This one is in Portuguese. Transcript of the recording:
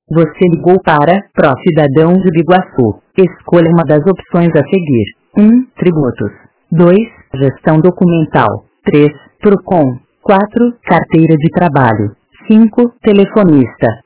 Você ligou para Pro Cidadão de Biguaçu. Escolha uma das opções a seguir. 1. Tributos. 2. Gestão documental. 3. Procon. 4. Carteira de trabalho. 5. Telefonista.